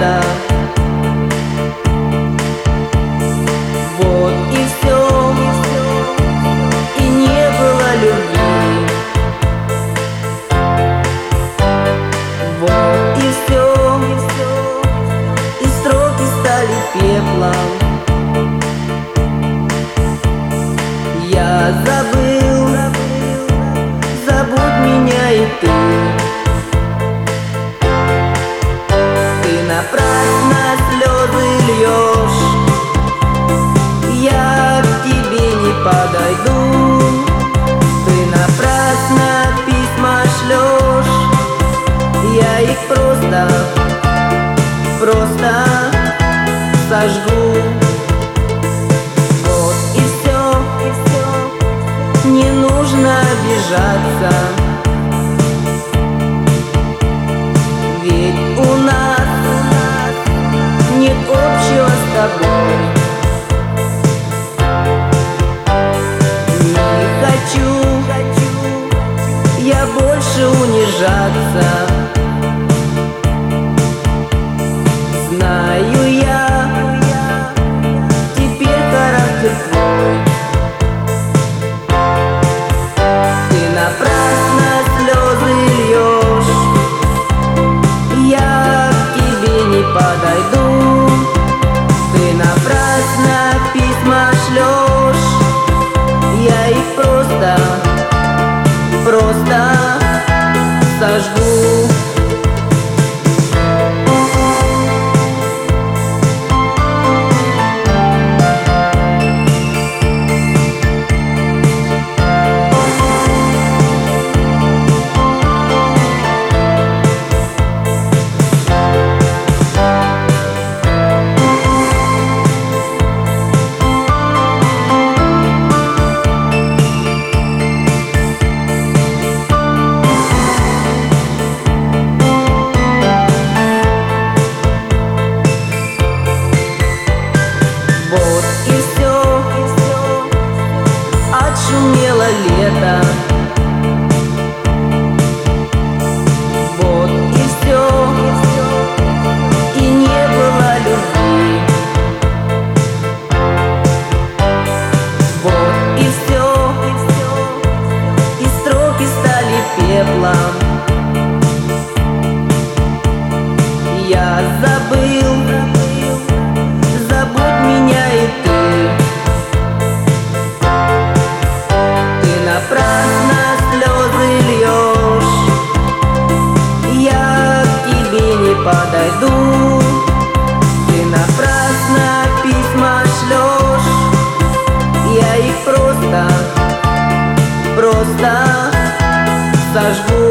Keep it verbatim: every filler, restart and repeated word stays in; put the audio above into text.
лето. Вот и все, и не было любви. Вот и все, и строки стали пеплом. Я забыл, забудь меня и ты. Ты напрасно слезы льешь, я к тебе не подойду. Ты напрасно письма шлешь, я их просто, просто сожгу. Вот и все, не нужно обижаться, ведь у нас нет общего с тобой. Не хочу я больше унижаться. Знаю я теперь характер твой. Ты напрасно слезы льешь, я к тебе не подойду. Ты напрасно письма шлешь, я их просто, просто сожгу. Вот и все, отшумело лето. Вот и все, и не было любви. Вот и все, и строки стали пеплом. Я забыл, забудь меня и ты. Ты напрасно слезы льешь, я к тебе не подойду. Ты напрасно письма шлешь, я их просто, просто сожгу.